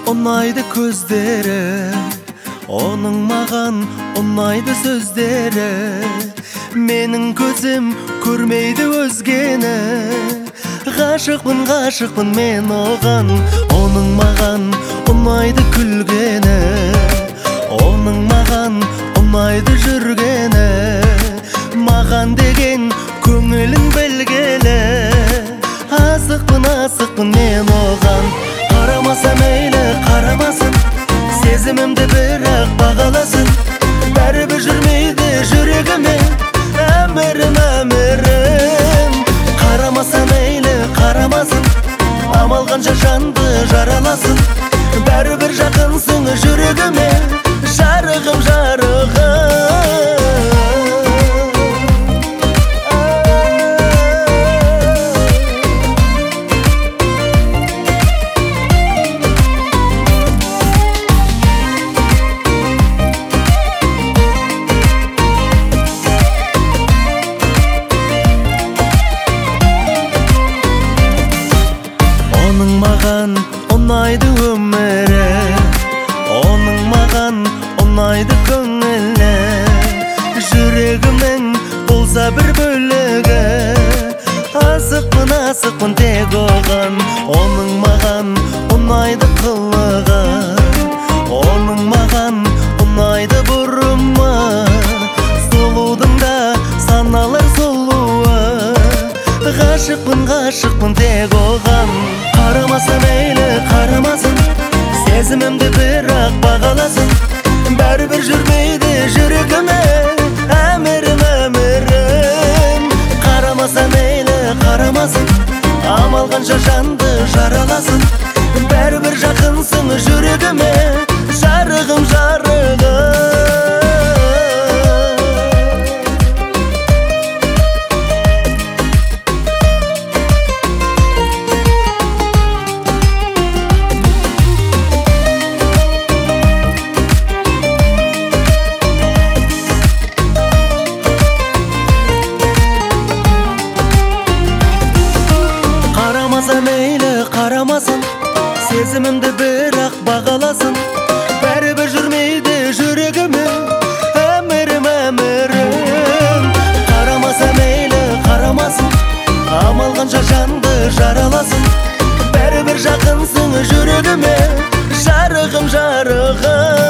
ұнайды көздері, оның маған ұнайды сөздері. Менің көзім көрмейді өзгені, ғашықпын мен оған. Оның маған ұнайды күлгені, оның маған ұнайды жүргені. Маған деген көңілін білгелі, асықпын мен оған. Қарамаса мейлі қарамасын, сезімімді бірақ бағаласын. Бәрібір жүрмейді жүрегіме әмірім. Қарамаса мейлі қарамасын, амал қанша жанды жараласын. Бәрібір жақынсың жүрегіме, жарығым. Оның маған ұнайды өмірі, оның маған ұнайды көңілі. Жүрегімнің болса бір бөлігі, асықпын тек оған. Оның маған ұнайды қылығы, оның маған ұнайды бұрымы. Сұлудың да саналар сұлуы, ғашықпын тек оған. Қарамаса мейлі қарамасын, сезімімді бірақ бағаласын. Бәрібір жүрмейді жүрегіме әмірім. Қарамаса мейлі қарамасын, амал қанша жанды жараласын. Бәрібір жақынсың жүрегіме, жарығым. Қарамаса мейлі қарамасын, сезімімді бірақ бағаласын. Бәрібір жүрмейді жүрегіме әмірім. Қарамаса мейлі қарамасын, амал қанша жанды жараласын. Бәрібір жақынсың жүрегіме, жарығым.